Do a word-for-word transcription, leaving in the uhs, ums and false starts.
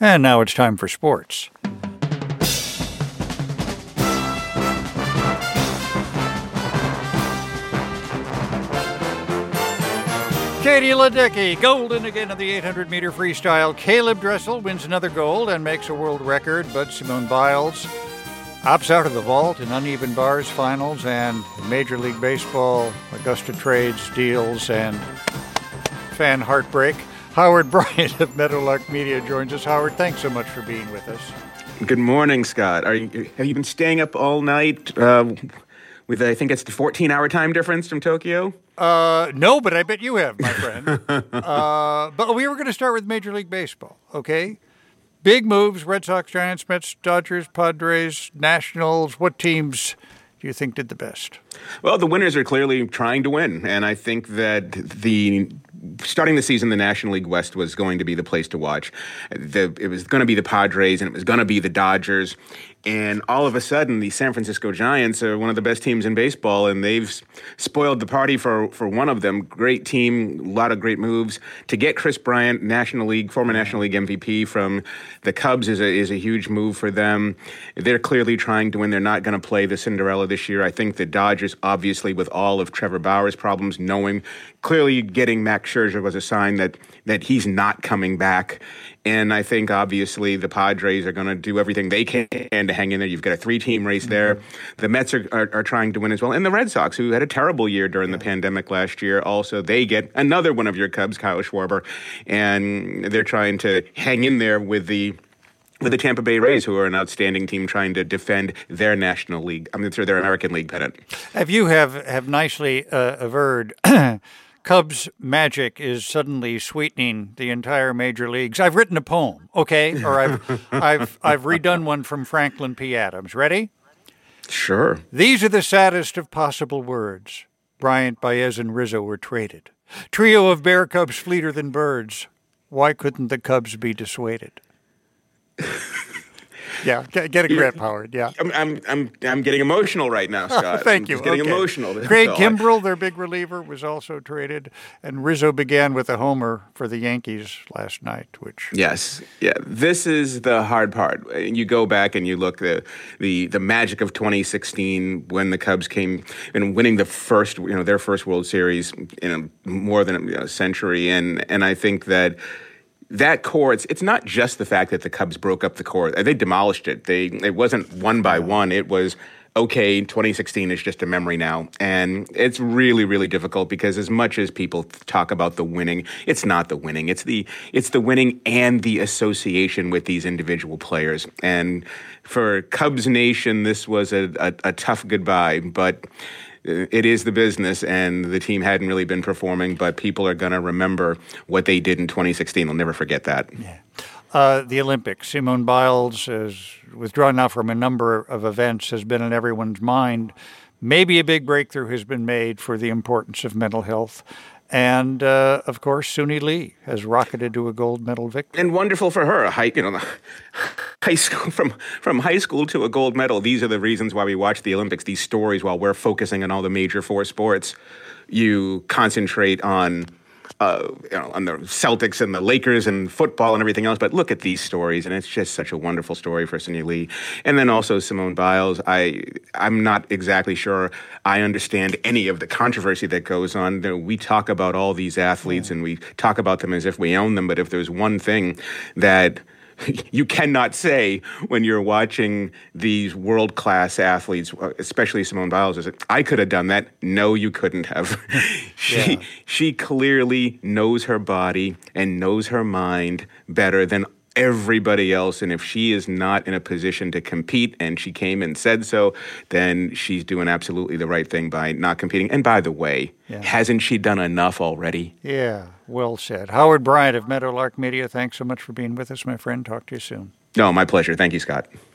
And now it's time for sports. Katie Ledecky, golden again in the eight hundred meter freestyle. Caleb Dressel wins another gold and makes a world record, but Simone Biles opts out of the vault in uneven bars finals, and in Major League Baseball, Augusta trades, deals, and fan heartbreak. Howard Bryant of Meadowlark Media joins us. Howard, thanks so much for being with us. Good morning, Scott. Are you, have you been staying up all night uh, with, I think it's the fourteen-hour time difference from Tokyo? Uh, no, but I bet you have, my friend. uh, but we were going to start with Major League Baseball, okay? Big moves, Red Sox, Giants, Mets, Dodgers, Padres, Nationals. What teams do you think did the best? Well, the winners are clearly trying to win, and I think that the starting the season, the National League West was going to be the place to watch. The, it was going to be the Padres, and it was going to be the Dodgers. And all of a sudden, the San Francisco Giants are one of the best teams in baseball, and they've spoiled the party for, for one of them. Great team, a lot of great moves. To get Chris Bryant, National League, former National League M V P from the Cubs is a, is a huge move for them. They're clearly trying to win. They're not going to play the Cinderella this year. I think the Dodgers, obviously, with all of Trevor Bauer's problems, knowing clearly getting Max Scherzer was a sign that, that he's not coming back. And I think, obviously, the Padres are going to do everything they can to hang in there. You've got a three-team race there. Mm-hmm. The Mets are, are, are trying to win as well. And the Red Sox, who had a terrible year during the pandemic last year, also, they get another one of your Cubs, Kyle Schwarber. And they're trying to hang in there with the with the Tampa Bay Rays, who are an outstanding team trying to defend their National League, I mean, their American League pennant. Have you have, have nicely uh, averred Cubs magic is suddenly sweetening the entire major leagues. I've written a poem, okay? Or I've I've I've redone one from Franklin P. Adams. Ready? Sure. These are the saddest of possible words. Bryant, Baez, and Rizzo were traded. Trio of bear cubs fleeter than birds. Why couldn't the Cubs be dissuaded? Yeah, get, get a grip, Howard. Yeah, I'm I'm I'm I'm getting emotional right now, Scott. Thank you. I'm just getting okay. emotional. Craig Kimbrell, their big reliever, was also traded, and Rizzo began with a homer for the Yankees last night. Which yes, yeah, this is the hard part. You go back and you look the the the magic of twenty sixteen when the Cubs came and winning the first, you know, their first World Series in a, more than a, a century, and and I think that. That core, it's, it's not just the fact that the Cubs broke up the core. They demolished it. They It wasn't one by one. It was, okay, twenty sixteen is just a memory now. And it's really, really difficult because as much as people talk about the winning, it's not the winning. It's the it's the winning and the association with these individual players. And for Cubs Nation, this was a, a, a tough goodbye, but it is the business, and the team hadn't really been performing, but people are going to remember what they did in twenty sixteen. They'll never forget that. Yeah. Uh, the Olympics. Simone Biles is withdrawn now from a number of events, has been in everyone's mind. Maybe a big breakthrough has been made for the importance of mental health. And, uh, of course, Suni Lee has rocketed to a gold medal victory. And wonderful for her. High, you know, high school from, from high school to a gold medal. These are the reasons why we watch the Olympics, these stories, while we're focusing on all the major four sports. You concentrate on Uh, you know, on the Celtics and the Lakers and football and everything else. But look at these stories, and it's just such a wonderful story for Suni Lee. And then also Simone Biles. I, I'm not exactly sure I understand any of the controversy that goes on. We talk about all these athletes, yeah. and we talk about them as if we own them. But if there's one thing that you cannot say when you're watching these world-class athletes, especially Simone Biles, is it, I could have done that. No, you couldn't have. she yeah. she clearly knows her body and knows her mind better than everybody else. And if she is not in a position to compete, and she came and said so, then she's doing absolutely the right thing by not competing. And by the way, yeah. hasn't she done enough already? Yeah, well said. Howard Bryant of Meadowlark Media, thanks so much for being with us, my friend. Talk to you soon. No, my pleasure. Thank you, Scott.